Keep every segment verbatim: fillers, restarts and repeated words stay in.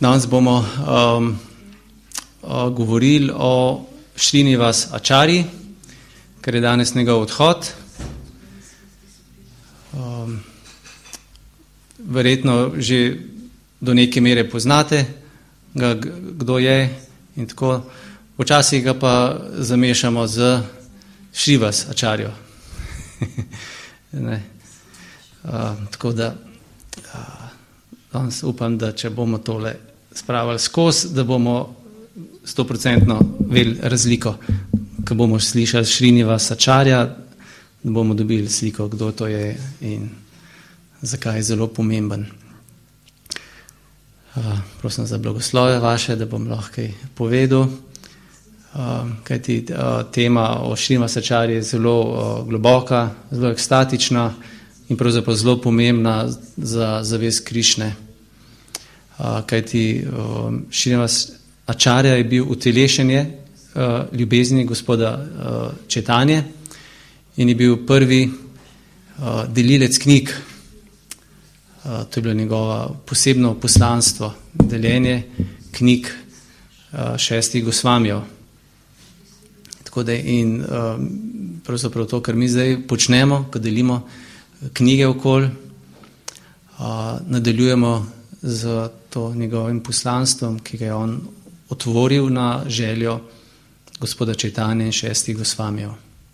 Danes bomo um, uh, govorili o Srinivas Acharyi, ker je danes njegov odhod. Um, verjetno že do neke mere poznate ga, kdo je in tako. Včasih ga pa zamešamo z Srinivas Acharyo. ne. Uh, tako da uh, danes upam, da če bomo tole spravili skozi, da bomo stoprocentno vedeli razliko, ko bomo slišali Srinivas Acharya, da bomo dobili sliko, kdo to je in zakaj je zelo pomemben. Uh, prosim za blagoslove vaše, da bom lahko kaj povedal. Uh, kajti uh, tema o Srinivas Acharyi je zelo uh, globoka, zelo ekstatična in pravzaprav zelo pomembna za zavest Krišne. Uh, kajti uh, Srinivas Acharya je bil utelešenje uh, ljubezni gospoda uh, Chaitanje in je bil prvi uh, delilec knjig. Uh, to je bilo njegovo posebno poslanstvo, deljenje knjig uh, šestih Gosvamijev. Tako da in uh, pravzaprav to, kar mi zdaj počnemo, ko delimo knjige okoli, uh, nadaljujemo z to njegovim poslanstvom, ki ga je on otvoril na željo gospoda Chaitanje in šestih Gosvamijev.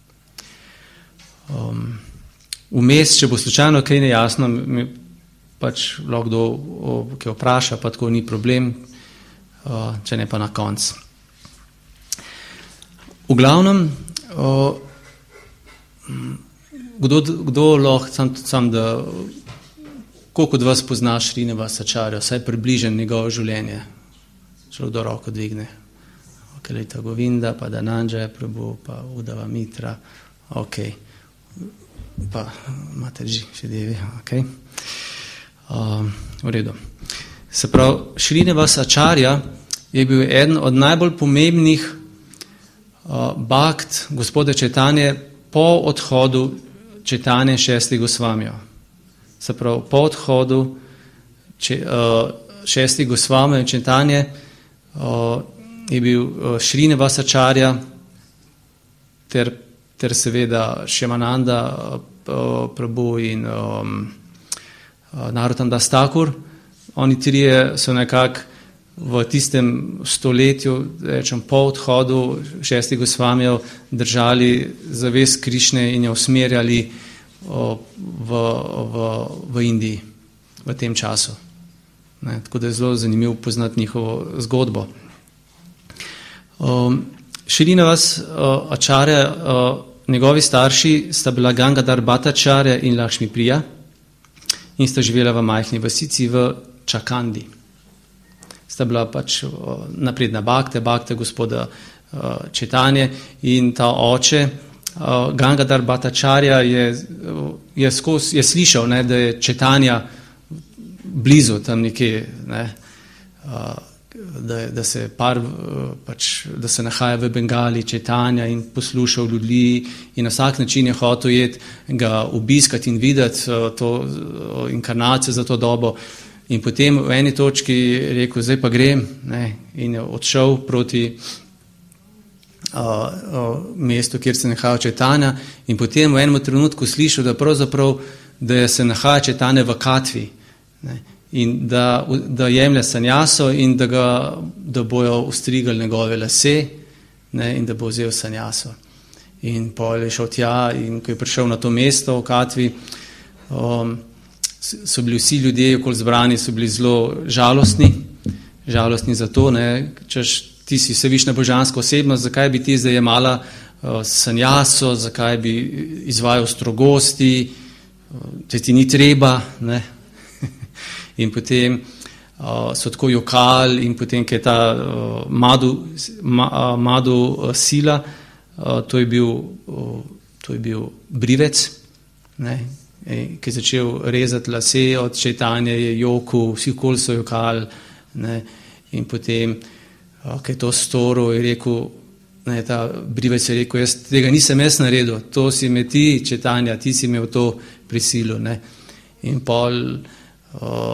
Um, vmes, če bo slučajno kaj nejasno, mi pač lahko kdo, ki vpraša, pa tako ni problem, uh, če ne pa na koncu. V glavnem, uh, kdo, kdo lahko, sam, sam da, koliko od vas pozna Srinivas Acharya, vsaj približen njegovo življenje, če do roko dvigne. Ok, Lita Govinda, pa Dhananjaya Prabhu, pa Uddhava Mitra, ok, pa Mataji Šedevi, ok. Uh, v redu. Se pravi, Srinivas Acharya je bil eden od najbolj pomembnih uh, bhakt gospoda Chaitanje po odhodu Chaitanje šestih Gosvamijev. Se pravi, po odhodu če, uh, šestih Gosvamijev Chaitanje uh, je bil uh, Srinivas Acharya ter, ter seveda Shyamananda uh, Prabhu in um, Narottam Das Thakur. Oni trije so nekako v tistem stoletju, rečem, po odhodu šestih Gosvamijev držali zavest Krišne in jo usmerjali v, v, v Indiji v tem času. Ne, tako da je zelo zanimivo poznati njihovo zgodbo. Um, Srinivas uh, Acharya, uh, njegovi starši sta bila Gangadhar Bhattacharya in Lakshmi Priya in sta živela v majhni vasici v Čakandi. Sta bila pač uh, napredna bhakte, bhakte gospoda uh, Chaitanje in ta oče uh, Gangadhar Bhattacharya je, je, skos, je slišal, ne, da je Chaitanja blizu tam nekje, ne, uh, da, da se par, uh, pač, da se nahaja v Bengali Chaitanja in poslušal ljudi in na vsak način je hotel jeti ga obiskati in videti uh, to uh, inkarnacijo za to dobo. In potem v eni točki je rekel, zdaj pa grem, ne, in je odšel proti uh, uh, mestu, kjer se nahaja Chaitanja in potem v enem trenutku slišal, da pravzaprav, da se nahaja Chaitanja v Katvi, ne, in da, da jemlje sanjaso in da, ga, da bojo ustrigali njegove lase, ne, in da bo vzel sanjaso. In pol je šel tja in ko je prišel na to mesto v Katvi, um, so bili vsi ljudje okoli zbrani, so bili zelo žalostni, žalostni zato, ne, češ, ti si vse višna božanska osebnost, zakaj bi ti zdaj jemala uh, sanjaso, zakaj bi izvajal strogosti, uh, če ti ni treba, ne. In potem uh, so tako jokali in potem, ki je ta uh, Madhu, ma, uh, Madhu uh, Sila, uh, to je bil, uh, to je bil brivec, ne, ki je začel rezati lase od Chaitanje, je joku, vsi okoli so jokali, ne, in potem, uh, ki je to storil, je rekel, ne, ta brivec je rekel, jaz tega nisem jaz naredil, to si me ti, Chaitanja, ti si me v to prisilil, ne, in pol Uh,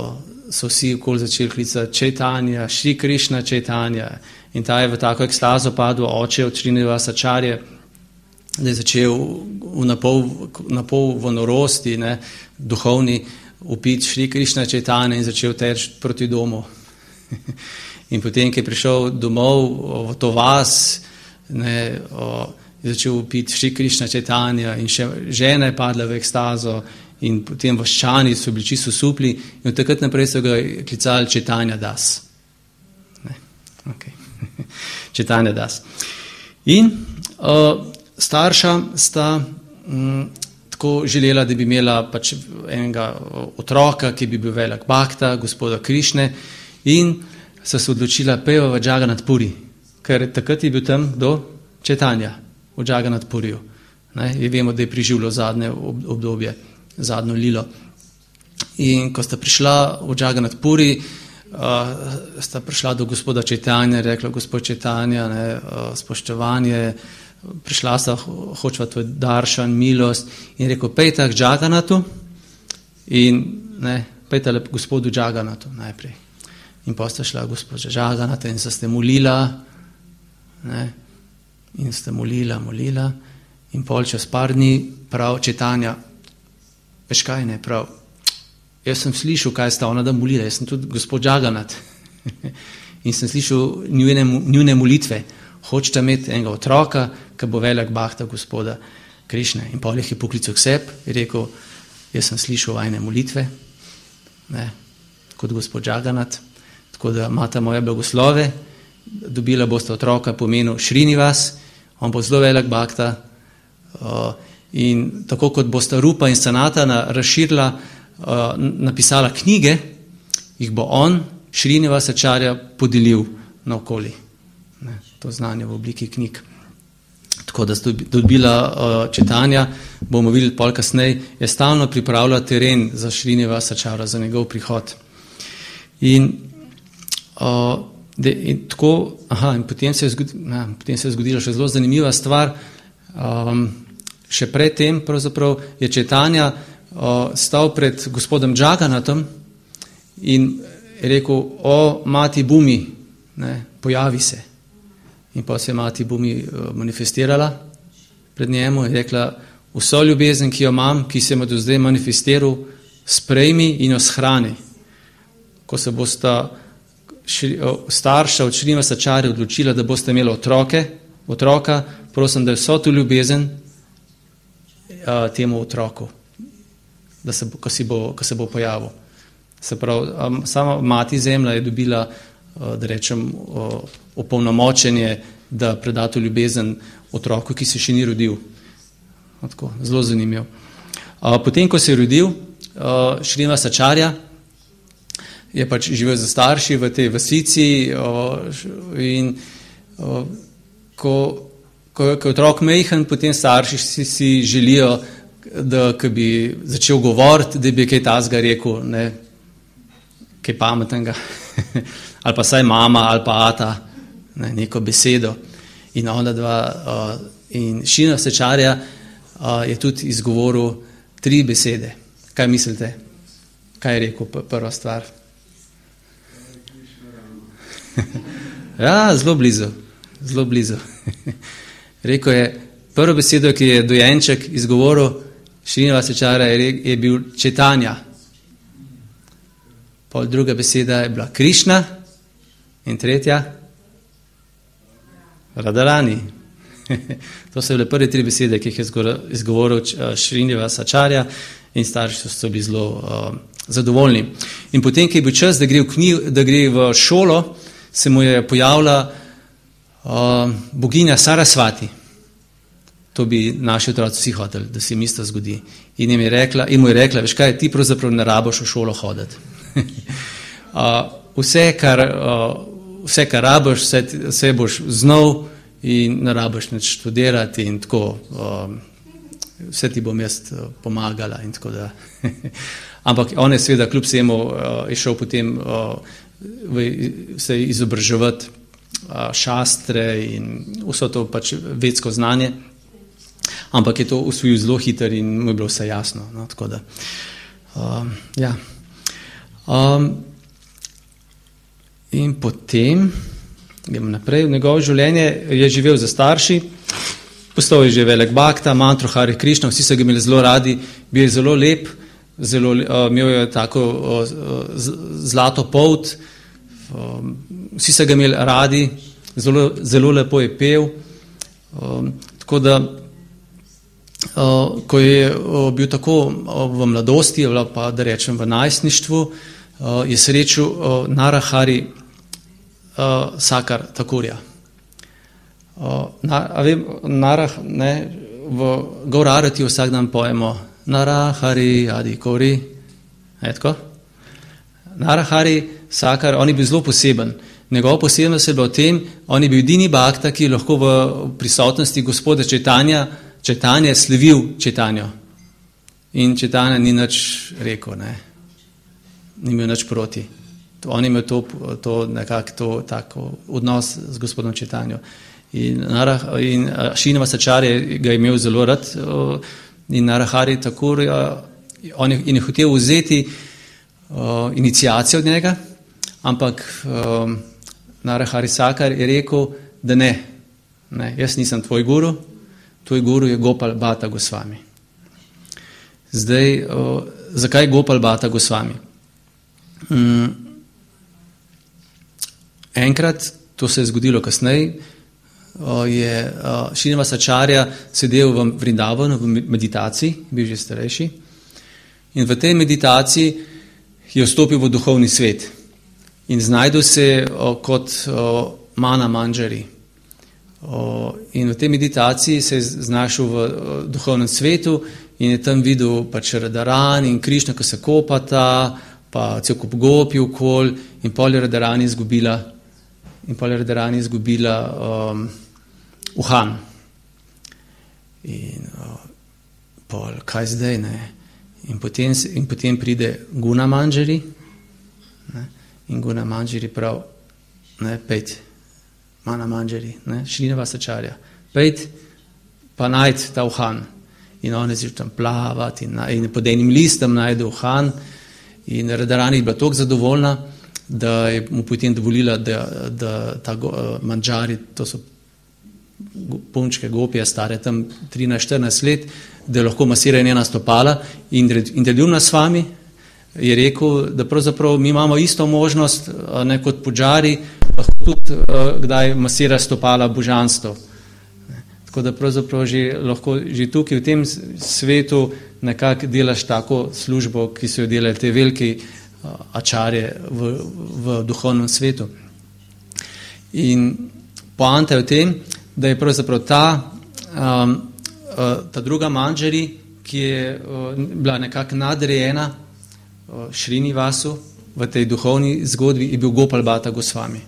so vsi okoli začeli klicati Čaitanja, Šri Krišna Čaitanja, in ta je v tako ekstazo padel, oče od Srinivasacharje, da je začel v napol, napol v norosti, ne, duhovni, upiti Šri Krišna Čaitanja in začel teči proti domu. In potem, ko je prišel domov v to vas, ne, o, je začel upiti Šri Krišna Čaitanja in še žena je padla v ekstazo in potem vaščani so bili čisto supli in od takrat naprej so ga klicali Čaitanja Das. Ne, okay. Čaitanja Das. In o, starša sta m, tako želela, da bi imela pač enega otroka, ki bi bil velik bhakta, gospoda Krišne, in so se odločila peva v Jagannath Puri, ker takrat je bil tam do Čaitanja v Jagannath Puriju. Ne, in vemo, da je priživljal zadnje obdobje, zadnjo lilo. In ko sta prišla v Jagannath Puri, uh, sta prišla do gospoda Čaitanja, rekla, gospod Čaitanja, ne, uh, spoštovanje, prišla sta, hočeva tvoj daršan, milost, in rekel, pejta k Jagannathu in ne, pejta le gospodu Jagannathu najprej. In pa sta šla gospoda Jagannatha in se molila, ne, in sta molila, molila, in pol čez par dni prav Čaitanja, veš kaj ne, prav, jaz sem slišal, kaj sta ona da molila, jaz sem tudi gospod Jagannath in sem slišal njune, njune molitve, hočete imeti enega otroka, ki bo velik bhakta gospoda Krišne. In pol jih je poklical k sebi in rekel, jaz sem slišal vajne molitve, ne, kot gospod Jagannath, tako da imate moje blagoslove, dobila boste otroka po imenu Srinivas, on bo zelo velik bhakta, uh, in tako kot bosta Rupa in Sanatana razširila, uh, napisala knjige, jih bo on, Srinivasacharya, podelil naokoli. Ne, to znanje v obliki knjig. Tako da sta dobila uh, Čaitanja, bomo videli pol kasneje, je stalno pripravila teren za Srinivasacharya, za njegov prihod. In, uh, de, in tako, aha, in potem se je zgodila, ja, potem se je zgodila še zelo zanimiva stvar. Um, še pred tem pravzaprav je Čaitanja uh, stal pred gospodom Jagannathom in je rekel, o mati Bumi, ne, pojavi se. In pa se je mati Bumi manifestirala pred njemu in rekla, vso ljubezen, ki jo imam, ki se me do zdaj manifestiral, sprejmi in jo shrani. Ko se bosta starša od Srinivasacharya odločila, da boste imeli otroke, otroka, prosim, da je vso to ljubezen a, temu otroku, da se bo, ko, si bo, ko se bo pojavil. Se pravi, a, sama mati zemlja je dobila, a, da rečem, a, opolnomočenje, da preda to ljubezen otroku, ki se še ni rodil. Tako, zelo zanimivo. A, potem, ko se je rodil a, Srinivasacharya, je pač živel za starši v tej vasici a, in a, ko, ko, ko je otrok majhen, potem starši si, si želijo, da ko bi začel govoriti, da bi kaj tazga rekel, ne, kaj pametnega, ali pa saj mama, ali pa ata, ne, neko besedo. In ona dva, uh, in Srinivasacharya uh, je tudi izgovoril tri besede. Kaj mislite? Kaj je rekel prva stvar? Ja, zelo blizu, zelo blizu. Rekel je, prvo besedo, ki je dojenček izgovoril Srinivasacharya, je, je bil Čaitanja. Pol druga beseda je bila Krišna in tretja Radharani. To so bile prve tri besede, ki jih je izgovoril Srinivasacharya in starši so bili zelo uh, zadovoljni. In potem, ko je bil čas, da gre v, knjig, da gre v šolo, se mu je pojavila uh, boginja Sarasvati. To bi naši otroci vsi hoteli, da se jim isto zgodi. In, jim je rekla, in mu je rekla, veš kaj, ti pravzaprav ne rabiš v šolo hoditi. uh, vse, kar, uh, vse, kar rabiš, vse, vse boš znal in ne rabiš nič študirati in tako, uh, vse ti bom jaz pomagala in tako da. Ampak on je seveda kljub vsemu uh, je šel potem uh, se izobraževati uh, šastre in vso to pač vedsko znanje, ampak je to usvojil zelo hiter in mu je bilo vse jasno. No, tako da, um, ja. Um, In potem, gremo naprej, v njegovo življenje je živel za starši, postal je že velik bhakta, mantro Hare Krishna, vsi so ga imeli zelo radi, bil je zelo lep, zelo, uh, imel je tako uh, zlato polt, uh, vsi so ga imeli radi, zelo, zelo lepo je pel, uh, tako da uh, ko je uh, bil tako uh, v mladosti, pa da rečem v najstništvu, uh, je srečal uh, Narahari uh, Sakar Thakurja. Uh, na, a vem, narah, ne, v Gaurarati vsak dan pojemo Narahari Adi Kori. Je tako? Narahari Sakar, on je bil zelo poseben. Njegova posebnost je bila v tem, on je bil edini bhakta, ki je lahko v prisotnosti gospoda Četanja, Četanja slavil Četanjo. In Četanja ni nič rekel, ne. Ni imel nič proti. On je imel to, to nekako to, tako odnos z gospodom Četanjo. In, in Srinivasa Acharya ga je imel zelo rad in Narahari Thakur on je, je hotel vzeti uh, iniciacijo od njega, ampak um, Narahari Sakar je rekel, da ne, ne, jaz nisem tvoj guru, tvoj guru je Gopal Bhatta Goswami. Zdaj, uh, zakaj Gopal Bhatta Goswami? Um, enkrat, to se je zgodilo kasneje, je Srinivasa Acharya sedel v Vrindavanu v meditaciji, bil že starejši, in v tej meditaciji je vstopil v duhovni svet in znajdel se kot Mana Manjari. In v tej meditaciji se je znašel v duhovnem svetu in je tam videl pač Radharan in Krišna, ko se kopata, pa cel kup gopi okol, in pol je Radharan izgubila in pol je Radharan izgubila um, uhan. In uh, pol, kaj zdaj, ne? In potem, in potem pride Guna Manjari, ne? In Guna Manjari prav, ne, pejt, Mana Manjari, ne, Srinivasa Acharya, pejt, pa najd ta uhan. In on je začel tam plavati in, in pod enim listom najde uhan in Radharani je bila toliko zadovoljna, da je mu potem dovolila, da, da ta uh, Manjari, to so punčke gopije, stare tam trinajst štirinajst let, da lahko masirajo njena stopala in, in da ljubna s vami, je rekel, da pravzaprav mi imamo isto možnost, ne, kot puđari, lahko tudi uh, kdaj masira stopala božanstv. Tako da pravzaprav že lahko že tukaj v tem svetu nekako delaš tako službo, ki so jo delali te velike uh, ačarje v, v duhovnem svetu. In poanta je v tem, da je pravzaprav ta, um, uh, ta druga Manjari, ki je uh, bila nekako nadrejena uh, Srinivasu v tej duhovni zgodbi, je bil Gopal Bhatta Goswami.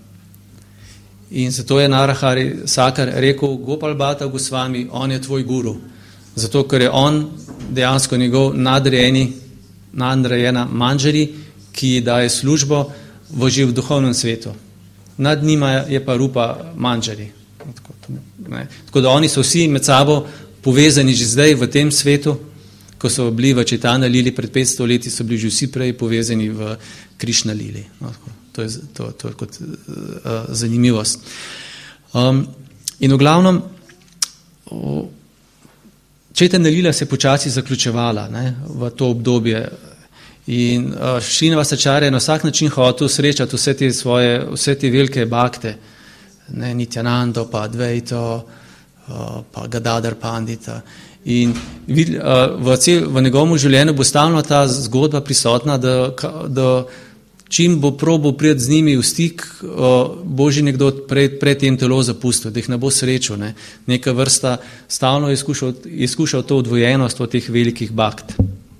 In zato je Narahari Sakar rekel, Gopal Bhatta Goswami, on je tvoj guru. Zato, ker je on dejansko njegov nadrejeni, nadrejena Manjari, ki daje službo v živ duhovnem svetu. Nad njima je pa Rupa Manjari. Tako, ne. Tako da oni so vsi med sabo povezani že zdaj v tem svetu, ko so bili v Chaitanya Lili pred petsto leti, so bili že vsi prej povezani v Krishna Lili. No, to je, to, to je kot uh, zanimivost. Um, in v glavnem, uh, Chaitanya Lila se je počasi zaključevala, ne, v to obdobje. In uh, Srinivasa Acharya je na vsak način hotel srečati vse te svoje, vse te velike bhakte, ne, Nityanando, pa Advaito, uh, pa Gadadhar Pandita. In uh, v, cel, v njegovem življenju bo stalno ta zgodba prisotna, da, da čim bo probal priti z njimi v stik, uh, bo že nekdo pred, pred tem telo zapustil, da jih ne bo srečal. Ne. Neka vrsta stalno je skušal, je skušal to odvojenost od teh velikih bhakt.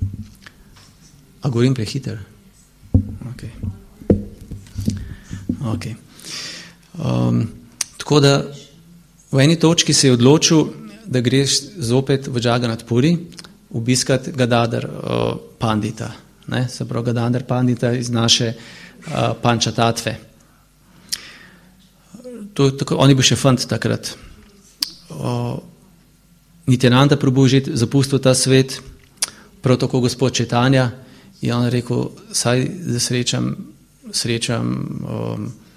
A govorim prehiter? Okay. Okay. Um, tako da v eni točki se je odločil, da greš zopet v Jagannath Puri obiskati Gadadhar uh, Pandita. Ne? Se pravi Gadadhar Pandita iz naše uh, Pančatatve. To, tako, on je bil še fant takrat. Uh, Nityananda Prabhu že zapustil ta svet, prav tako gospod Chaitanya. In on je rekel, saj da srečam, srečam um,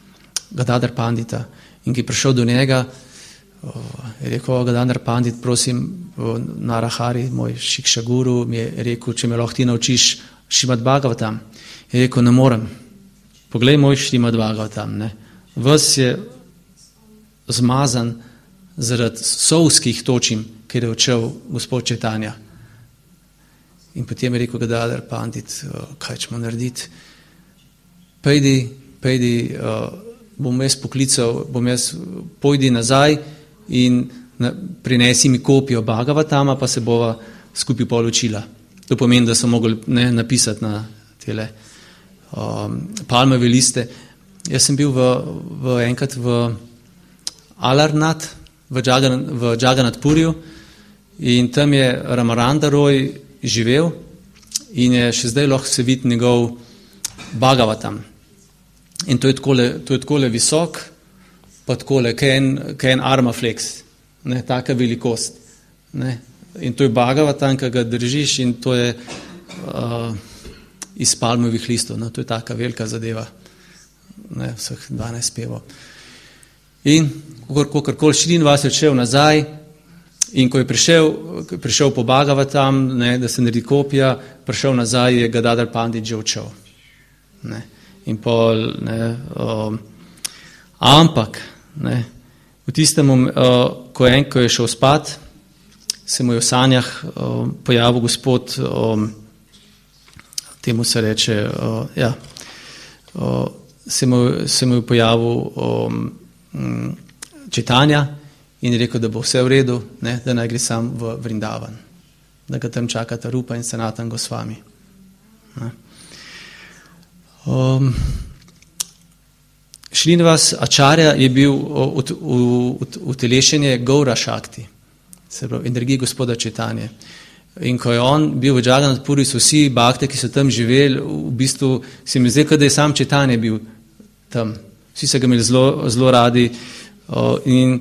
Gadadhar Pandita. In ki je prišel do njega, je rekel, Gadadhar Pandit, prosim, Narahari, moj Šiksha guru, mi je rekel, če me lahko ti naučiš Šrimad Bhagavatam. Je rekel, ne morem. Poglej moj Šrimad Bhagavatam. Ne. Ves je zmazan zaradi sovskih točim, ker je učil gospod Četanja. In potem je rekel Gadadhar Pandit, kaj ćemo narediti? Pejdi, pejdi, bom jaz poklical, bom jaz, pojdi nazaj in na, prinesi mi kopijo Bhagavatama, pa se bova skupaj polučila. To pomeni, da so mogli ne, napisati na tele um, palmove liste. Jaz sem bil v, v enkrat v Alarnat, v, Jagan, v Jagannath-purju in tam je Ramaranda Roy živel in je še zdaj lahko se vidi njegov Bhagavatam. In to je takole, to je takole visok, pa takole, kaj en, kaj en armaflex, ne, taka velikost. Ne. In to je Bhagavatam, ki ga držiš in to je uh, iz palmovih listov, no, to je taka velika zadeva, ne, vseh dvanajst pevov. In kakorkoli Srinivas je odšel nazaj in ko je prišel, prišel po Bhagavatam, ne, da se naredi kopija, prišel nazaj, je Gadadhar Pandit že odšel. Ne. In pol, ne, um, ampak, ne, v tistem, uh, ko, en, ko je šel spat, se mu je v sanjah um, pojavil gospod, um, temu se reče, uh, ja, uh, se, mu, se mu je pojavil um, um, Četanja in je rekel, da bo vse v redu, ne, da naj gre sam v Vrindavan, da ga tam čakata Rupa in Sanatan Gosvami. Ne. Um, Srinivas Acharya je bil utelešenje Gaura Shakti, se pravi energije gospoda Četanje. In ko je on bil v Jagannath-purju, so vsi bhakte, ki so tam živeli, v bistvu se mi zdi, da je sam Četanje bil tam. Vsi so ga imeli zelo, zelo radi uh, in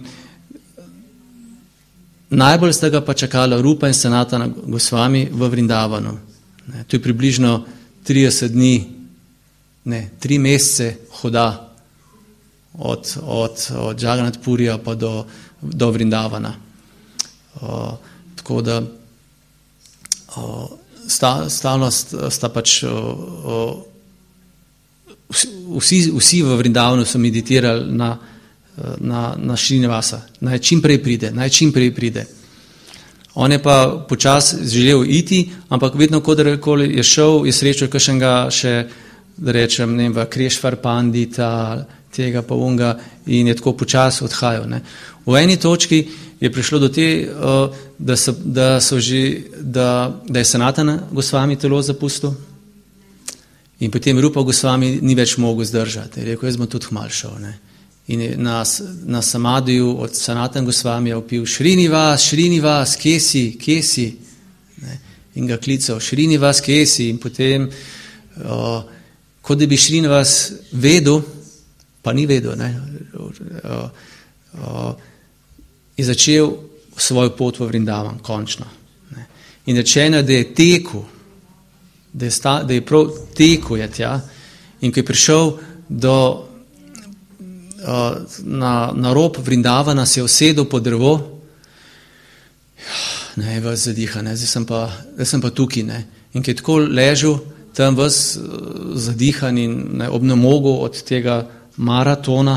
najbolj sta ga pa čakala Rupa in Sanatana Gosvami v Vrindavanu. Ne, to je približno trideset dni, ne, tri mesece hoda od, od, od Jagannath-purja pa do, do Vrindavana. Uh, tako da uh, sta, stalno sta pač uh, vsi, vsi v Vrindavanu so meditirali na, na, na Srinivasa. Naj čim prej pride, naj čim prej pride. On je pa počas želel iti, ampak vedno, kodarkoli je šel, je srečal kakšnega še, da rečem, ne vem, v Krešvar Pandita, tega pa unga in je tako počas odhajal. Ne. V eni točki je prišlo do te, da, so, da, so že, da, da je Sanatana Gosvami telo zapustil in potem Rupa Gosvami ni več mogel zdržati. Je rekel, jaz bom tudi hmal šel. Ne. In na, na samadiju od Sanatana Gosvami je opil Srinivas, Srinivas, kje si, kje si? Ne. In ga klical Srinivas, kje si? In potem uh, kot da bi Srinivas vedel, pa ni vedel, ne, uh, uh, je začel svojo pot v Vrindavan, končno. Ne. In rečeno, da je tekel, da je, sta, da je prav tekel je tja, in ko je prišel do, uh, na, na rob Vrindavana, se je usedel pod drevo, ne, vas zadiha, ne, zdaj sem pa, zdaj sem pa tukaj, ne, in ko je tako ležel, tam vas zadihan in ne, obnemogel od tega maratona,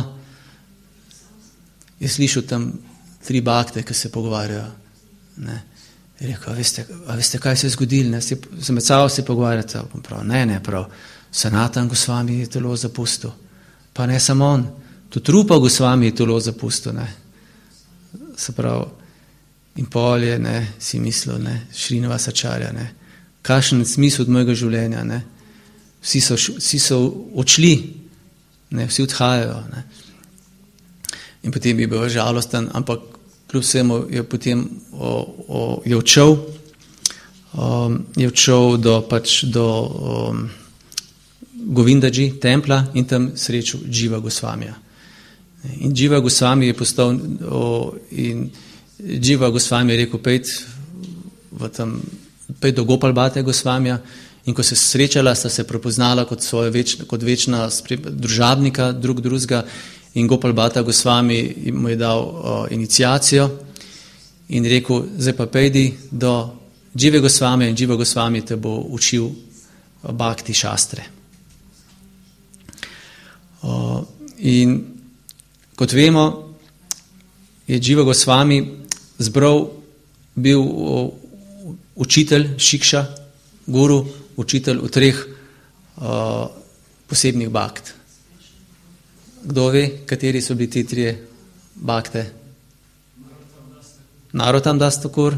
je slišal tam tri bhakte, ki se pogovarjajo. Ne. Je rekel, a veste, a veste, kaj se je zgodilo? Ne? Se, se med sabo se pogovarjate. Prav, ne, ne, prav. Sanatan Gosvami je telo zapustil. Pa ne samo on. Tudi Rupa Gosvami je telo zapustil. Ne. Se pravi, in pol je, ne, si mislil, ne, Srinivas Acharya, ne. Kakšen smisel od mojega življenja, ne? Vsi so, vsi so odšli, ne? Vsi odhajajo. Ne? In potem je bil žalosten, ampak kljub vsemu je potem o, o, je odšel, um, je odšel do, pač do um, Govindaji templa in tam srečal Jiva Gosvamija. In Jiva Gosvami je postal, o, in Jiva Gosvami je rekel, pejt v tam pej do Gopal Bhate Gosvamija in ko se srečala, sta se prepoznala kot, svoje več, kot večna družabnika drug drugega In Gopal Bhatta Gosvami mu je dal uh, iniciacijo in rekel, zdaj pa pejdi do Jive Gosvami in Jiva Gosvami te bo učil bhakti šastre. Uh, in kot vemo, je Jiva Gosvami zbral, bil uh, učitelj, šikša, guru, učitelj v treh uh, posebnih bhakt. Kdo ve, kateri so bili ti trije bhakte? Narottam Das Thakur,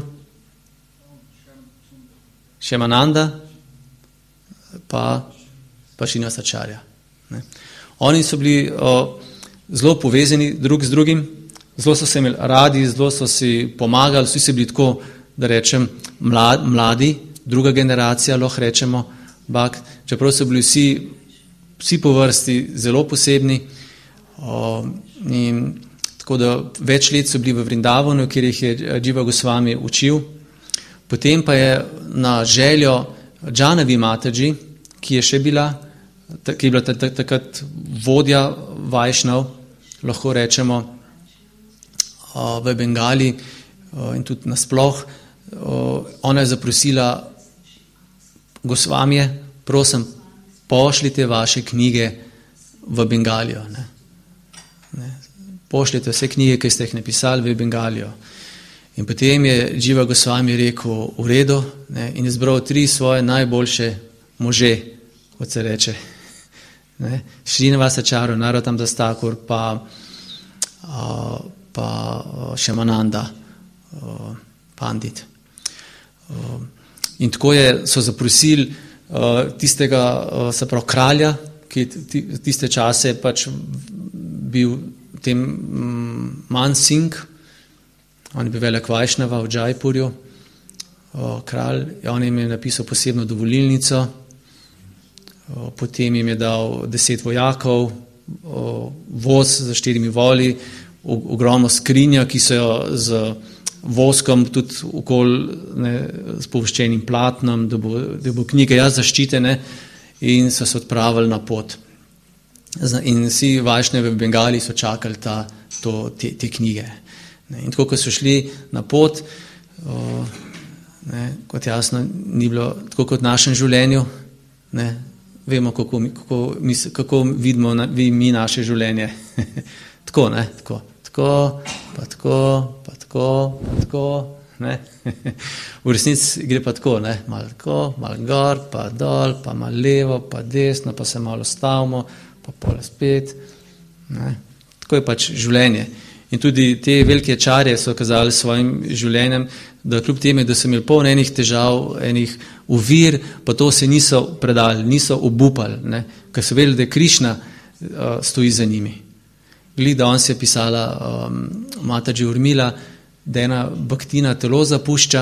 Shyamananda, pa, pa Srinivasacharya. Oni so bili o, zelo povezani drug z drugim, zelo so se imeli radi, zelo so si pomagali, vsi so bili tako, da rečem, mlad, mladi, druga generacija, lahko rečemo, bhakt, čeprav so bili vsi, vsi po vrsti zelo posebni. O, in tako da več let so bili v Vrindavanu, kjer jih je Jiva Gosvami učil. Potem pa je na željo Janavi Mataji, ki je še bila, ki je bila takrat vodja Vajšnov, lahko rečemo, v Bengali in tudi nasploh, ona je zaprosila Gosvamije, prosim, pošljite vaše knjige v Bengalijo. Ne? Ne? Pošljite vse knjige, ki ste jih napisali v Bengalijo. In potem je Jiva Gosvami rekel, v redu, ne, in izbral tri svoje najboljše može, kot se reče. Srinivasacharya, Narottam Das Thakur, pa, uh, pa uh, Shyamananda uh, Pandit. Uh, in tako je, so zaprosili uh, tistega, uh, se pravi, kralja, ki je tiste čase pač bil tem um, Man Singh, on je bil velik Vajšnava v Džajpurju, kralj, on jim je napisal posebno dovolilnico, o, potem jim je dal deset vojakov, o, voz za štirimi voli, o, ogromno skrinjo, ki so jo z voskom tudi okoli ne, s povoščenim platnom, da bo, da bo knjige jaz zaščitene, in so se odpravili na pot. In vsi Vajšnavi v Bengali so čakali ta, to, te, te knjige. In tako, ko so šli na pot, o, ne, kot jasno, ni bilo tako kot v našem življenju, ne, vemo, kako, kako, mi, kako vidimo na, vi, mi naše življenje. Tako, ne, tako, tako, pa tako, pa tako, pa tako, ne. V resnici gre pa tako, ne, malo tako, malo gor, pa dol, pa malo levo, pa desno, pa se malo stavimo, pa pol spet, ne. Tako je pač življenje. In tudi te velike čarje so kazali s svojim življenjem, da kljub temu, da so imeli polno enih težav, enih ovir, pa to se niso predali, niso obupali, ne? Ker so vedeli, da Krišna uh, stoji za njimi. Glede, da on se je pisala um, Mataji Urmila, da ena bhaktina telo zapušča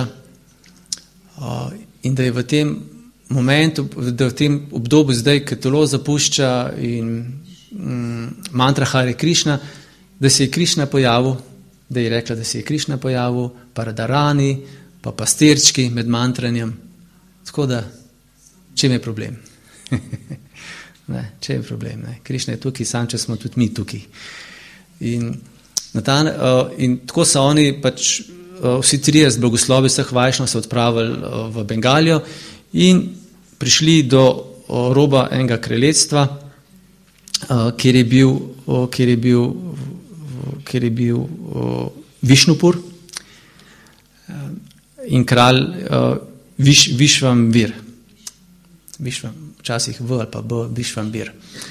uh, in da je v tem momentu, da v tem obdobju zdaj, ko telo zapušča in um, mantra Hare Krišna, da se je Krišna pojavil, da je rekla, da se je Krišna pojavil, pa radarani, pa pastirčki med mantranjem. Tako da, čem je problem? Ne, čem je problem? Ne? Krišna je tukaj, sam če smo tudi mi tukaj. In, na ta, uh, in tako so oni, pač, uh, vsi trije z blagoslovi vseh Vajšnov se odpravili uh, v Bengalijo in prišli do uh, roba enega kraljestva, uh, kjer je bil, uh, kjer je bil kjer je bil uh, Višnupur uh, in kralj uh, Viš, Višvambir. Višvam, včasih V ali pa B, Višvambir.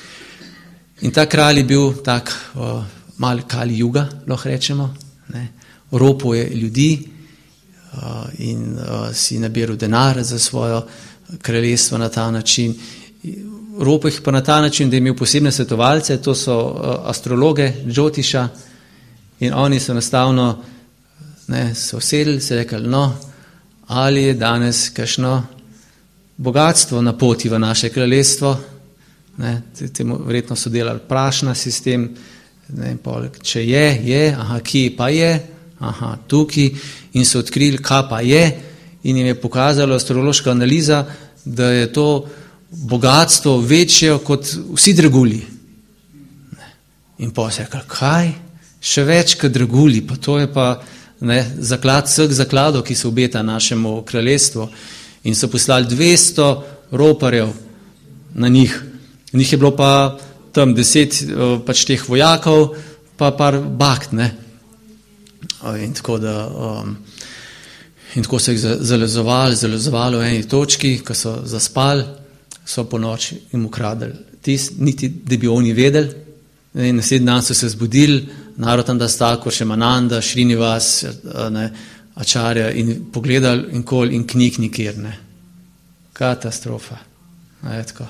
In ta kralj je bil tak uh, mal Kali Juga, lahko rečemo. Ne? Ropal je ljudi uh, in uh, si nabiral denar za svojo kraljestvo na ta način. Ropal jih pa na ta način, da je imel posebne svetovalce, to so uh, astrologe, Džotiša, in oni so enostavno ne, se usedili, se rekli, no, ali je danes kakšno bogatstvo na poti v naše kraljestvo, ne, temu verjetno so delali prašna sistem, ne, pol, če je, je, aha, kje pa je, aha, tukaj, in so odkrili, kaj pa je, in jim je pokazala astrološka analiza, da je to bogatstvo večje kot vsi dragulji. In pa se je rekel, kaj? Še več kot dragulji, pa to je pa ne, zaklad vseh zakladov, ki se obeta našemu kraljestvu. In so poslali dvesto roparjev na njih. Njih je bilo pa tam deset pač teh vojakov, pa par bakt, ne. In tako da, um, in tako so jih zalezovali, zalezovali v eni točki, ko so zaspali, so po noči jim ukradili. Tis, niti, da bi oni vedeli. In naslednji dan so se zbudili, Narottam Das Thakur, Šemananda, Srinivas, ne, Acharya in pogledali in kol in knjig nikjer, ne. Katastrofa. Ne, tako.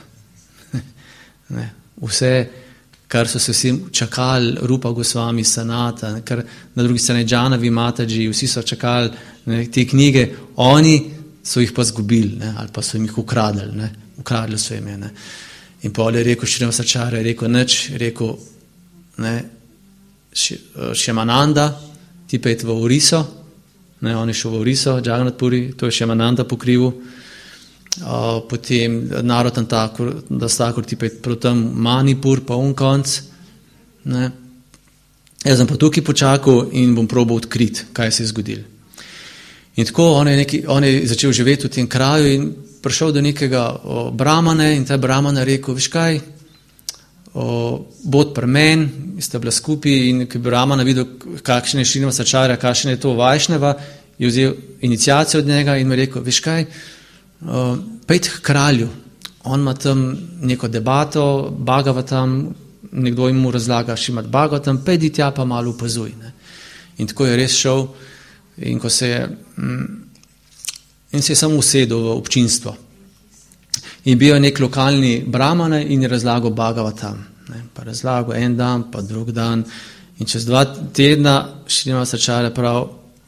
Ne. Vse, kar so se vsi čakali, Rupa Goswami, Sanata, kar na drugi strani Jhanavi Mataji, vsi so čakali, ne, te knjige, oni so jih pa zgubili, ne, ali pa so jim jih ukradili, ne, ukradili so jim je, ne. In pol je rekel Srinivas Acharya, je rekel nič, je rekel, ne, Šemananda, ti pa je v Oriso, ne, on je šel v Oriso, Jagannath Puri, to je Šemananda pokrival, uh, potem Narottam Das Thakur, ti pa je prav tam Manipur, pa on konc, ne. Jaz sem pa tukaj počakal in bom probal odkriti, kaj se je zgodilo. In tako, on je, neki, on je začel živeti v tem kraju in prišel do nekega o, bramane in ta bramana je rekel, veš kaj, o, bod pri men, sta bila skupaj in ko je bramana videl, kakšen je Srinivas Acharya, kakšen je to Vajšnava, je vzel iniciacijo od njega in mi rekel, veš kaj, o, pejt k kralju, on ima tam neko debato, Bhagavatam, nekdo jim mu razlaga Šrimad Bhagavatam, pejdi tja pa malo opazuj. Ne. In tako je res šel in ko se je... Mm, in se je samo usedel v občinstvo. In bil je nek lokalni bramane in je razlagal Bhagavatam. Ne, pa razlagal en dan, pa drug dan. In čez dva tedna Srinivas Acharya prav,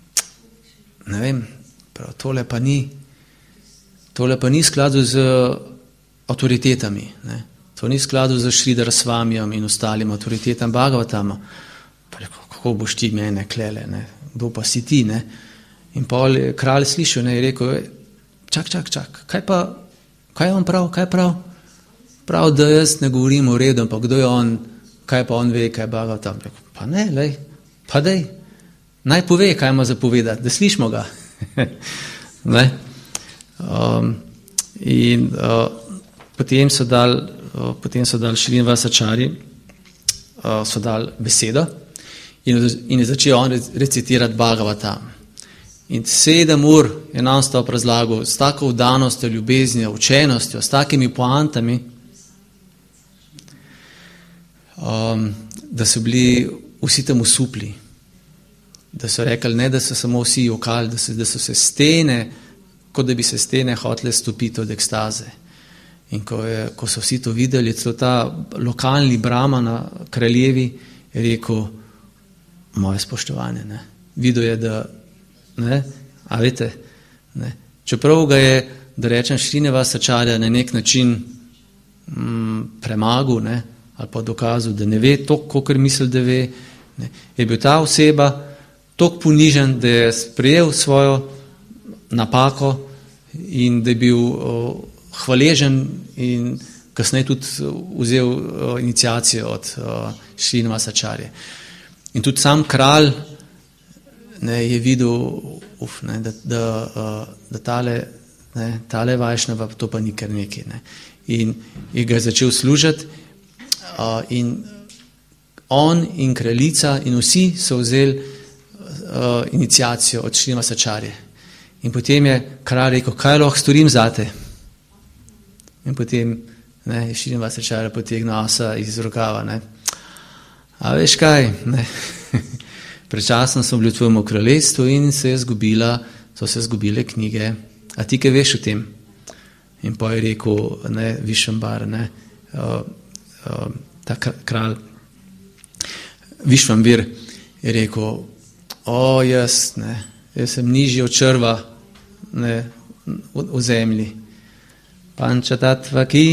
ne vem, prav, tole pa ni, tole pa ni v skladu z avtoritetami. Ne. To ni v skladu z Sridhar Swamijem in ostalim avtoritetam Bhagavatama. Pa rekel, kako boš ti mene klele, ne, kdo pa si ti, ne. In pol je kralj slišal, ne, je rekel, čak, čak, čak, kaj pa, kaj je on prav, kaj je prav? Prav, da jaz ne govorim v redu, pa kdo je on, kaj pa on ve, kaj je Bhagavatam. Pa ne, lej, pa dej, naj pove, kaj ima zapovedati, da slišimo ga. Ne? Um, in uh, potem so dal, uh, potem so dal Srinivas Acharya, uh, so dal besedo in, in je začel on recitirati Bhagavatam. In sedem ur je non-stop razlagal s tako vdanostjo, ljubeznijo, učenostjo, s takimi poantami, um, da so bili vsi tam usupli. Da so rekli, ne, da so samo vsi jokali, da so, da so se stene, kot da bi se stene hotele stopiti od ekstaze. In ko, je, ko so vsi to videli, je celo ta lokalni bramana kraljevi je rekel, moje spoštovanje, ne. Videl je, da ne, a veste, ne. Čeprav ga je, da rečem, Srinivas Acharya na nek način mm, premagal, ne, ali pa dokazal, da ne ve toliko, kolikor misli, da ve, ne, je bil ta oseba toliko ponižen, da je sprejel svojo napako in da je bil o, hvaležen in kasneje tudi vzel o, iniciacijo od Srinivas Acharya. In tudi sam kralj ne, je videl, uf, ne, da, da, da tale, ne, tale Vajšnava, to pa ni kar nekaj. Ne. In, in ga je začel služiti uh, in on in kraljica in vsi so vzeli uh, iniciacijo od Srinivas Acharya. In potem je kralj rekel, kaj lahko storim zate? In potem ne, je Srinivas Acharya potegnil asa iz rokava. Ne. A veš kaj? Ne. Prečasno smo bili v tvojem kraljestvu in se je zgubila, so se zgubile knjige. A ti kaj veš o tem? In pa je rekel, ne, Višvambar, ne, uh, uh, ta kralj, Višvambir je rekel, o, jaz, ne, jaz sem nižji od črva, ne, v, v zemlji. Pančatatva ki?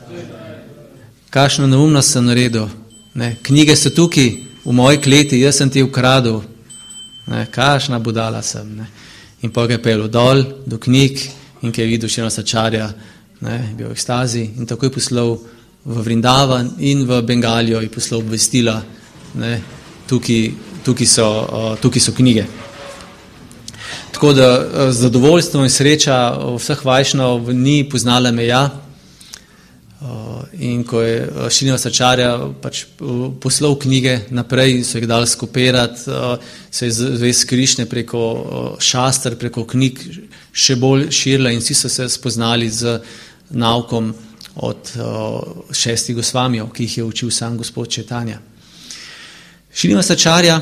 Kakšno neumnost sem naredil? Ne, knjige so tukaj, v moji kleti, jaz sem ti ukradil, ne, kakšna budala sem. Ne. In pa ga je pel dol do knjig in ki je videl Srinivas Acharya, ne, bil v ekstazi in tako je poslal v Vrindavan in v Bengalijo je poslal obvestila, ne, tukaj, tukaj, so, tukaj so knjige. Tako da zadovoljstvo in sreča vseh Vajšnov ni poznala meja in ko je Srinivasačarja pač poslal knjige naprej, so jih dali skopirati, se je zvest Krišne preko šastr, preko knjig še bolj širila in vsi so se spoznali z naukom od šestih Gosvamijev, ki jih je učil sam gospod Četanja. Srinivasačarja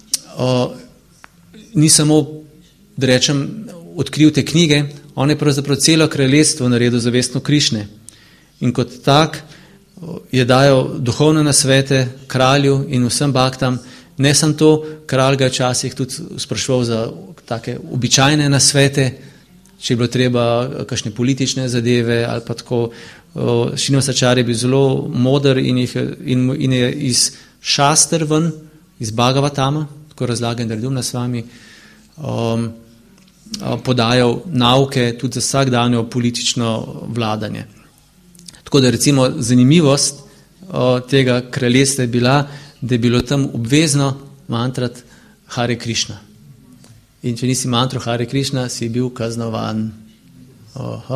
ni samo, da rečem, odkril te knjige, on je pravzaprav celo kraljestvo naredil zavestno Krišne. In kot tak je dajal duhovne nasvete kralju in vsem baktam. Ne samo to, kralj ga včasih tudi spraševal za take običajne nasvete, če je bilo treba kakšne politične zadeve ali pa tako. Srinivasačarja je bil zelo moder in, jih, in, in je iz šastr ven, iz Bhagavatama, tako razlagam, da redim na s vami, um, podajal nauke tudi za vsakdanje politično vladanje. Tako da recimo zanimivost o, tega kraljestva je bila, da je bilo tam obvezno mantrat Hare Krišna. In če nisi mantro Hare Krišna, si bil kaznovan. Oho.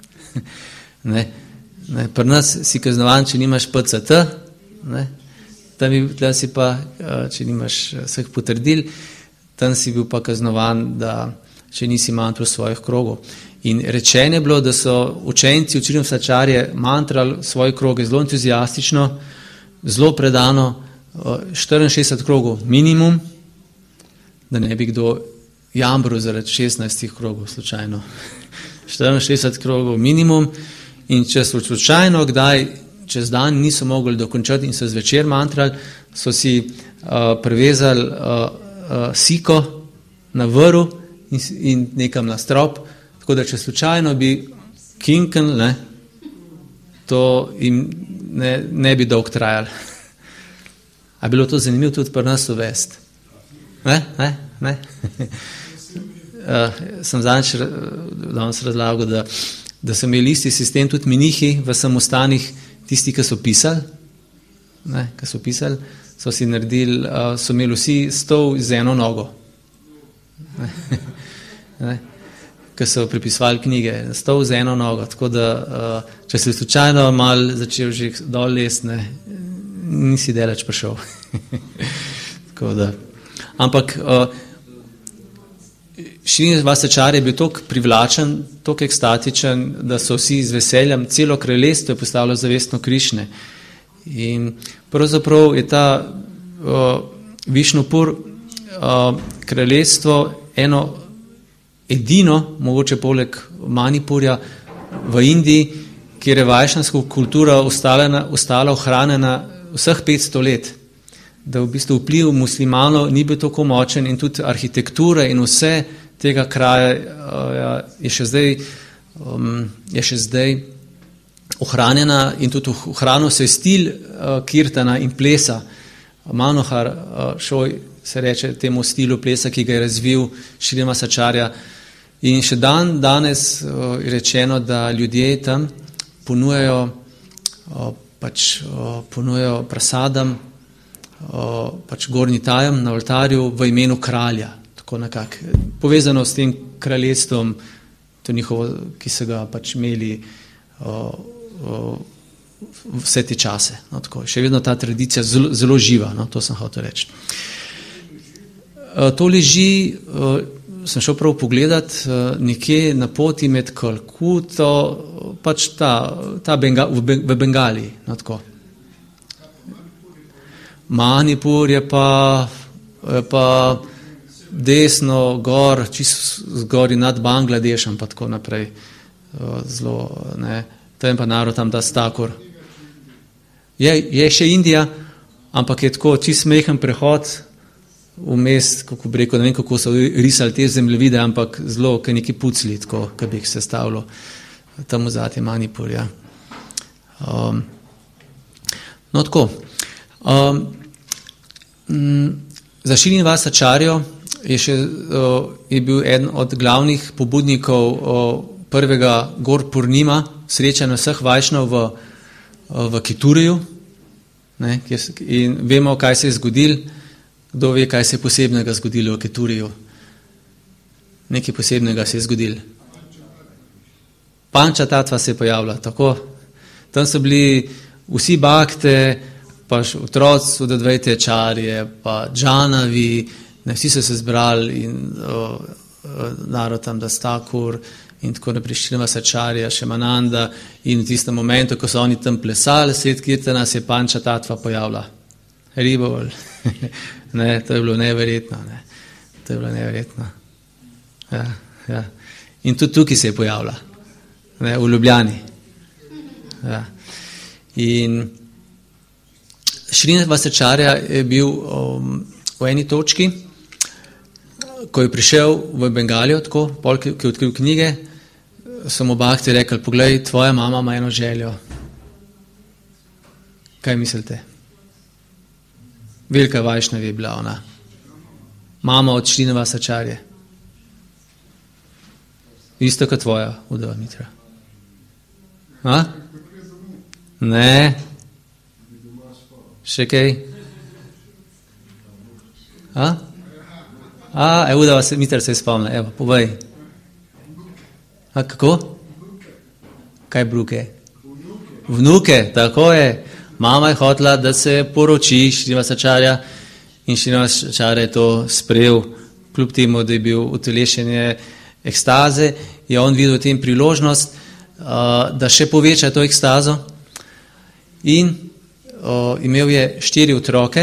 Ne, ne, pri nas si kaznovan, če nimaš P C T, ne, tam, je, tam si pa, če nimaš vseh potrdil, tam si bil pa kaznovan, da če nisi mantro svojih krogov. In rečeno je bilo, da so učenci od Srinivasačarje mantrali svoje kroge zelo entuzijastično, zelo predano, štiriinšestdeset krogov minimum, da ne bi kdo jambril zaradi šestnajstih krogov slučajno. štiriinšestdeset krogov minimum in če so slučajno kdaj čez dan niso mogli dokončati in so zvečer mantrali, so si uh, prevezali uh, uh, siko na vrv in, in nekam na strop, tako da če slučajno bi kinknil, ne, to jim ne, ne bi dolgo trajalo. A bilo to zanimivo tudi pri nas uvesti? Ne, ne, ne. uh, sem zadnjič danes razlagal, da, da so imeli isti sistem tudi minihi v samostanih, tisti, ki so pisali, ne, ki so pisali, so si naredili, uh, so imeli vsi stol z eno nogo. Ne, ne. Ki so pripisovali knjige, stol z eno nogo, tako da, uh, če si slučajno mal začel že dol lest, ne, nisi deleč prišel. Tako da. Ampak uh, Srinivasačarja je bil toliko privlačen, toliko ekstatičen, da so vsi z veseljem, celo kraljestvo je postavilo zavestno Krišne. In pravzaprav je ta uh, Višnupur uh, kraljestvo eno edino, mogoče poleg Manipurja v Indiji, kjer je vajšnavska kultura ostala, ostala ohranjena vseh petsto let. Da v bistvu vpliv muslimanov ni bil tako močen in tudi arhitektura in vse tega kraja uh, je še zdaj, um, je še zdaj ohranjena in tudi ohranil se je stil uh, kirtana in plesa. Manohar uh, šoj se reče temu stilu plesa, ki ga je razvil Srinivasačarja. In še dan danes uh, je rečeno, da ljudje tam ponujajo, uh, pač, uh, ponujajo prasadam, uh, pač gornji tajem na oltarju v imenu kralja. Tako nekako povezano s tem kraljestvom, to njihovo, ki so ga pač imeli uh, uh, vse te čase. No, tako. Še vedno ta tradicija zelo, zelo živa, no, to sem hotel reči. Uh, to leži, uh, sem šel prav pogledat, uh, nekje na poti med Kalkuto, pač ta, ta Benga, v, v Bengaliji. No, tako. Manipur je pa, je pa desno, gor, čisto zgori nad Bangladešem, pa tako naprej. Zelo, ne. Tam pa narod tam da stakur. Je, je še Indija, ampak je tako čisto mehen prehod vmes, kako bi rekel, ne vem, kako so risali te zemljevide, ampak zelo, kaj neki pucli, tako, kaj bi jih se stavilo tam vzati Manipur, ja. Um, no, tako. Um, m, za Srinivasačarjo je, še, uh, je bil eden od glavnih pobudnikov uh, prvega Gor Purnima, srečanja vseh Vajšnov v, uh, v Kituriju. Ne, in vemo, kaj se je zgodilo, kdo ve, kaj se je posebnega zgodilo v Keturiju. Nekaj posebnega se je zgodilo. Panča tatva se je pojavila, tako. Tam so bili vsi bakte, pa otroci od dvajte čarje, pa džanavi, ne, vsi so se zbrali in o, o, narod tam da stakur in tako naprej, Šrinivasa sačarja, Šemananda, in v tistem momentu, ko so oni tam plesali, sred kirtana, se je Panča tatva pojavila. Ribol. Ne, to je bilo neverjetno. Ne. To je bilo neverjetno. Ja, ja. In tudi tukaj se je pojavila. Ne, v Ljubljani. Ja. In Šrinivasa sačarja je bil um, v eni točki, ko je prišel v Bengalijo, tako, pol, ki je odkril knjige, so mu bakti rekli, poglej, tvoja mama ima eno željo. Kaj mislite? Velika Vajšnava je bila ona. Mama od Šrinivasa sačarje. Isto kot tvoja, Udava Mitra. A? Ne. Še kaj? A? A, evo, Udava Mitra se je spomnila, evo, povej. A, kako? Kaj bruke? Vnuke, tako je. Mama je hotela, da se poroči Šrinivasa sačarja in Šrinivasa sačarja je to sprejel, kljub temu, da je bil utelešenje ekstaze, je on videl v tem priložnost, da še poveča to ekstazo in o, imel je štiri otroke,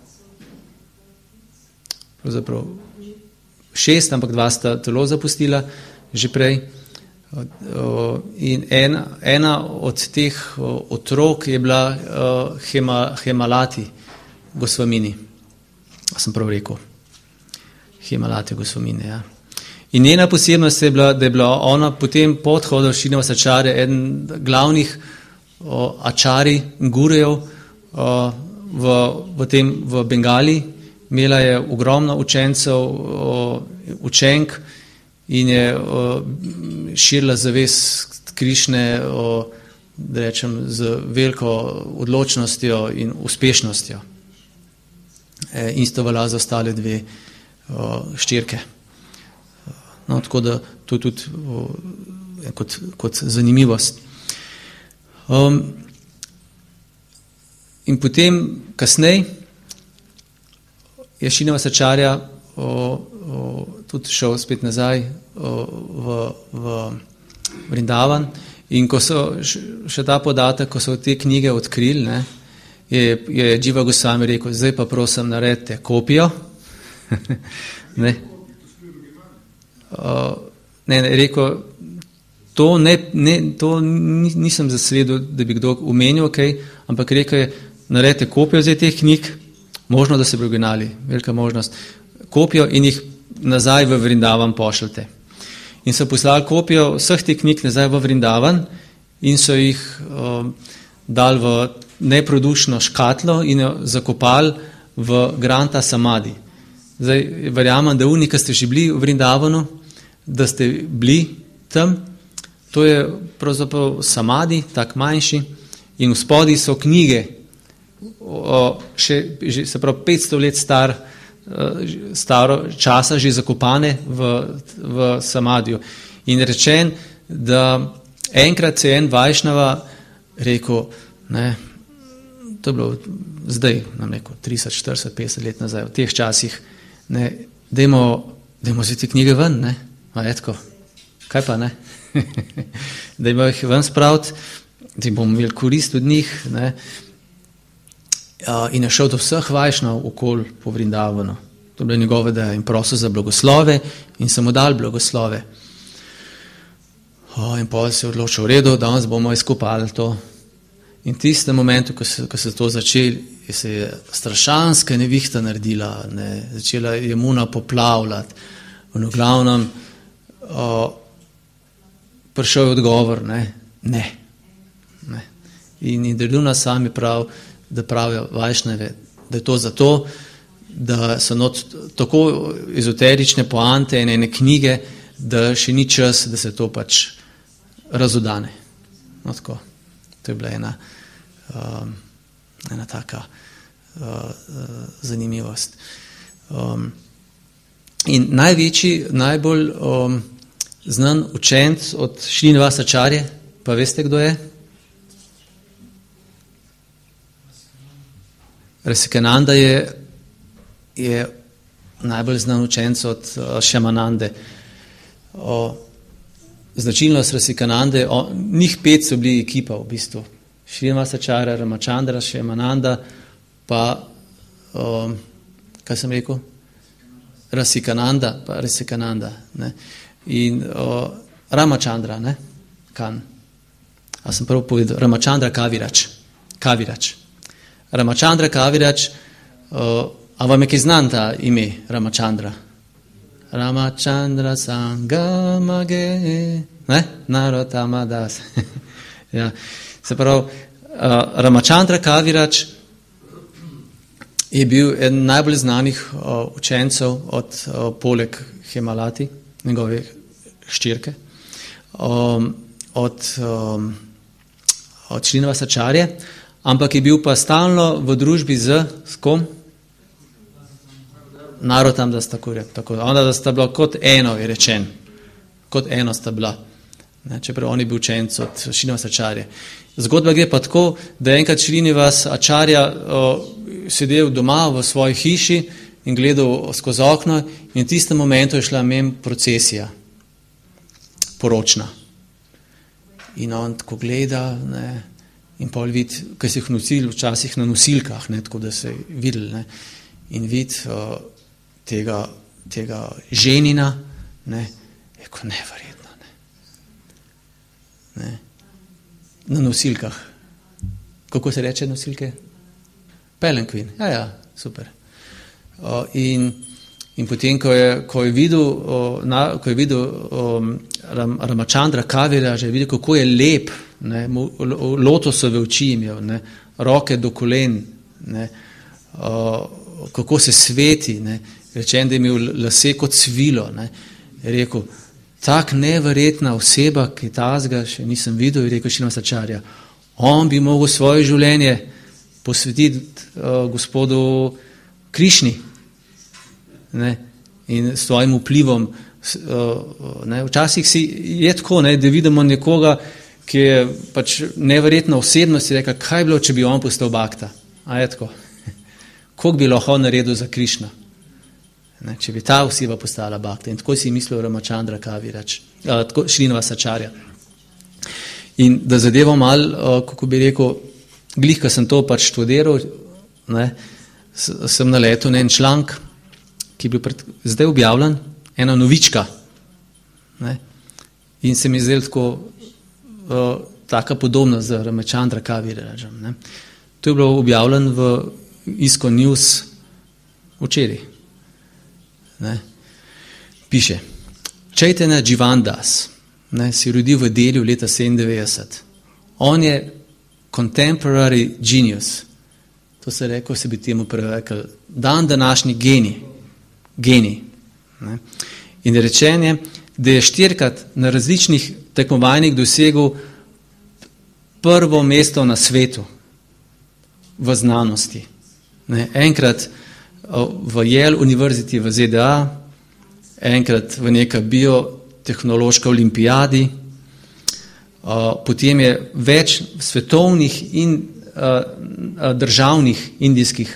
pravzaprav šest, ampak dva sta telo zapustila že prej. O, in ena, ena od teh o, otrok je bila o, Hema, Hemalati Gosvamini. Sem prav rekel. Hemalati Gosvamini, ja. In njena posebnost je bila, da je bila ona potem po odhodu Šrinivasa sačarja eden glavnih o, ačari, gurujev o, v, v, tem, v Bengali. Imela je ogromno učencev, o, učenk in je o, širila zavest Krišne, o, da rečem, z veliko odločnostjo in uspešnostjo. E, in sto velja za ostale dve o, štirke. No, tako da to je tudi o, kot, kot zanimivost. Um, in potem, kasneje, je Šrinivasa sačarja tudi šel spet nazaj o, v, v Vrindavan in ko so še ta podatek, ko so te knjige odkrili, ne, je, je Jiva Gosvami rekel, zdaj pa prosim naredite kopijo. ne. Uh, ne, ne, rekel, to, ne, ne, to nisem zasledil, da bi kdo omenil, okay, ampak rekel je, naredite kopijo zdaj teh knjig, možno, da se bi originali, velika možnost, kopijo in jih nazaj v Vrindavan pošljete. In so poslali kopijo vseh teh knjig nazaj v Vrindavan in so jih um, dali v neprodušno škatlo in jo zakopali v Granta Samadhi. Zdaj, verjamem, da oni, ki ste že bili v Vrindavanu, da ste bili tam, to je pravzaprav Samadhi, tak manjši, in v spodaj so knjige, o, še, že, se pravi, petsto let star, staro časa že zakopane v, v Samadhiju. In rečen, da enkrat se je en Vajšnava rekel, ne, to je bilo zdaj, nam neko, trideset, štirideset, petdeset let nazaj, v teh časih, ne, dajmo, dajmo z te knjige ven, ne, a etko, kaj pa, ne, dajmo jih ven spraviti, da bomo imeli korist od njih, ne, in je šel do vseh Vajšnov okoli po Vrindavanu. To je bilo njegove, da jim prosil za blagoslove in so mu dali blagoslove. O, in potem se je odločil v redu, danes bomo izkopali to. In v tistem momentu, ko se, ko se to začeli, se je strašanska nevihta naredila, ne, začela je Jemuna poplavljati. In v glavnem o, prišel je odgovor, ne, ne. ne. In Indreluna sami prav, da pravijo Vajšnave, da je to zato, da so not tako ezoterične poante in ene knjige, da še ni čas, da se to pač razodane. No, tako. To je bila ena um, Ena taka uh, uh, zanimivost. Um, in največji, najbolj um, znan učenec od Srinivasacharje, pa veste, kdo je? Rasikananda je, je najbolj znan učenec od uh, Šamanande. Uh, značilnost Rasikanande, uh, njih pet so bili ekipa v bistvu. Srinivasacharya, Ramachandra, Šamananda, pa, um, kaj sem rekel? Rasikananda, pa Rasikananda. Ne? In uh, Ramachandra, ne? Kan. A sem prvo povedal, Ramachandra Kavirač. Kavirač. Ramachandra Kavirač, uh, a vam je kaj znan ta ime Ramachandra? Ramachandra Sangamage, ne? Narotamadas. Ja. Se pravi, uh, Ramachandra Kavirač je bil eden najbolj znanih uh, učencev od uh, poleg Hemalati, njegove hčerke, um, od, um, od Srinivasacharje, ampak je bil pa stalno v družbi z, s kom? Narotamdas Thakurjem. Tako, onda da sta bila kot eno, je rečen. Kot eno sta bila. Ne, čeprav on je bil učenec od Srinivasacharje. Zgodba gre pa tako, da je enkrat Srinivasacharja uh, sedel doma v svoji hiši in gledal skozi okno in v tistem momentu je šla mem procesija, poročna. In on tako gleda, ne, in pol vidi, kaj se jih nosili včasih na nosilkah, ne, tako da se je videl, ne, in vidi uh, tega, tega ženina, ne, je ko neverjetno, ne. Ne. Na nosilkah. Kako se reče nosilke? Palanquin. Ja, ja, super. Uh, in, in potem, ko je, ko je videl, uh, na, ko je videl um, Ram, Ramachandra Kavira, že je videl, kako je lep, ne, lotosove oči imel, ne, roke do kolen, ne, uh, kako se sveti, ne, rečen, da je imel lase kot svilo, ne, je rekel, tak neverjetna oseba, ki tazga še nisem videl, je rekel Srinivasacharya, on bi mogel svoje življenje posvetiti uh, gospodu Krišni, ne, in s svojim vplivom. Uh, ne, včasih si je tako, ne, da vidimo nekoga, ki je pač neverjetna osebnost, je rekel, kaj bi bilo, če bi on postal bhakta? A je tako? Koliko bi lahko naredil za Krišna? Ne, če bi ta oseba postala bhakta. In tako si mislil Ramachandra Kavirač, uh, tako Srinivasacharya. In da zadevo mal, uh, kako bi rekel, glih, ko sem to pač študiral, ne, sem naletel na en članek, ki je bil pred, zdaj objavljen, ena novička. Ne, in se mi zdel tako uh, taka podobna z Ramachandra Kaviračem. Ne. To je bilo objavljen v Isko News včeraj. Ne. Piše, Chaitanya Jivandas, ne, si rodil v Deliju leta sedemindevetdeset. On je contemporary genius. To se rekel, se bi temu prevekel, dan današnji genij. Genij. Ne. In rečen je, da je štirikrat na različnih tekmovanjih dosegel prvo mesto na svetu v znanosti. Ne. Enkrat v Yale University v Z D A, enkrat v neka biotehnološka olimpijadi, potem je več svetovnih in državnih indijskih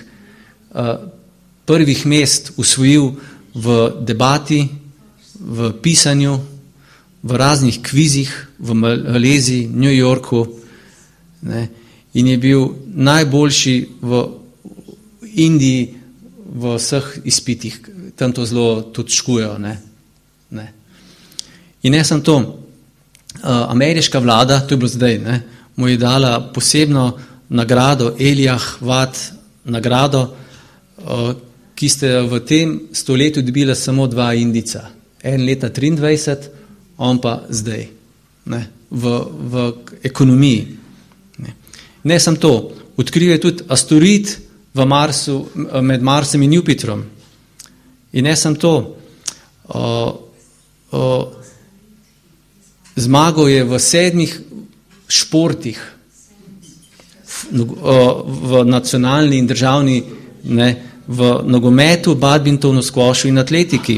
prvih mest usvojil v debati, v pisanju, v raznih kvizih, v Maleziji, New Yorku, ne, in je bil najboljši v Indiji v vseh izpitih, tam to zelo tudi škujejo. Ne? Ne. In ne sem to, uh, ameriška vlada, to je bilo zdaj, ne, mu je dala posebno nagrado, Elijah Vat nagrado, uh, ki ste v tem stoletju dobila samo dva Indica. En leta triindvajset, on pa zdaj, ne, v, v ekonomiji. Ne. ne sem to, odkril je tudi asteroid v Marsu, med Marsom in Jupitrom. In ne sem to, o, o, zmagal je v sedmih športih, v nacionalni in državni, ne, v nogometu, badmintonu, skvošu in atletiki.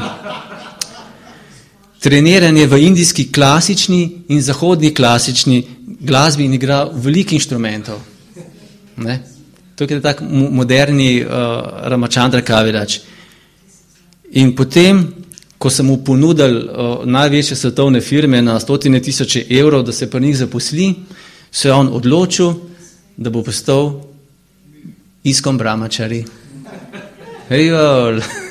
Treniranje v indijski klasični in zahodni klasični glasbi in igra veliko inštrumentov. Ne. To je tak moderni uh, Ramachandra Kavirač. In potem, ko sem mu ponudil uh, največje svetovne firme na stotine tisoče evrov, da se pri njih zaposli, se je on odločil, da bo postal Iskon Brahmachari. Hej,